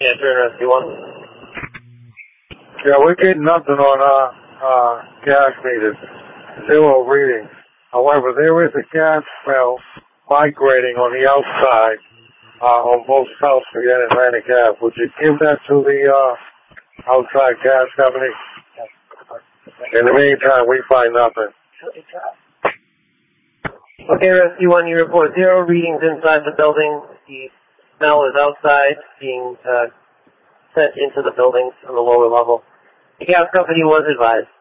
Answer interesting one. Yeah, we're getting nothing on our gas meters. 0 readings. However, there is a gas smell migrating on the outside on both South Street and Atlantic Ave. Would you give that to the outside gas company? In the meantime, we find nothing. Okay, Rescue 1, you report 0 readings inside the building. The smell is outside, being sent into the buildings on the lower level. The gas company was advised.